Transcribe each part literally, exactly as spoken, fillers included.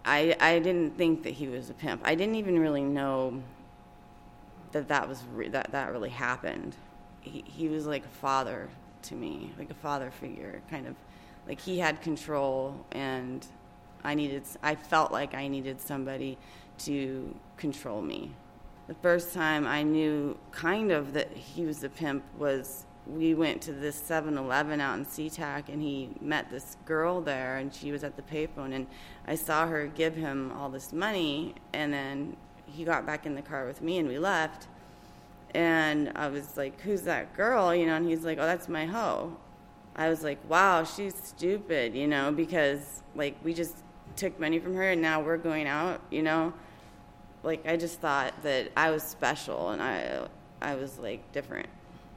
I, I didn't think that he was a pimp. I didn't even really know that that was re- that that really happened. He he was like a father to me, like a father figure, kind of like he had control, and I needed I felt like I needed somebody to control me. The first time I knew kind of that he was a pimp was we went to this seven eleven out in SeaTac, and he met this girl there, and she was at the payphone, and I saw her give him all this money, and then he got back in the car with me, and we left, and I was like, who's that girl, you know, and he's like, oh, that's my hoe. I was like, wow, she's stupid, you know, because, like, we just took money from her, and now we're going out, you know. Like, I just thought that I was special, and I, I was, like, different.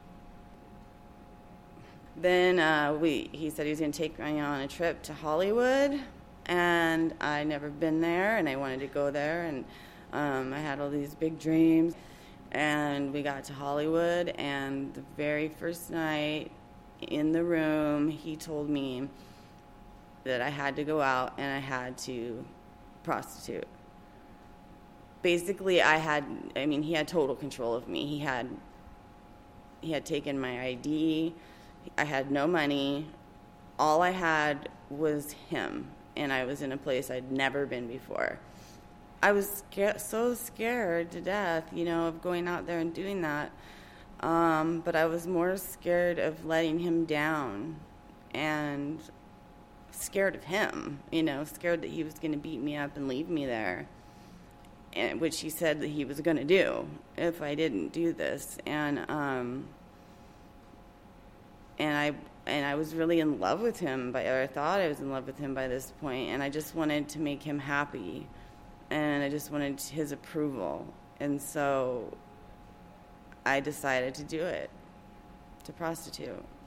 Then uh, we he said he was going to take me on a trip to Hollywood, and I'd never been there, and I wanted to go there, and um, I had all these big dreams. And we got to Hollywood, and the very first night in the room, he told me that I had to go out and I had to prostitute. Basically, I had, I mean, he had total control of me. He had, he had taken my I D. I had no money. All I had was him, and I was in a place I'd never been before. I was scared, so scared to death, you know, of going out there and doing that. Um, but I was more scared of letting him down and scared of him, you know, scared that he was going to beat me up and leave me there, and, which he said that he was going to do if I didn't do this. And um, and I and I was really in love with him, by, or I thought I was in love with him by this point, and I just wanted to make him happy, and I just wanted his approval. And so I decided to do it, to prostitute.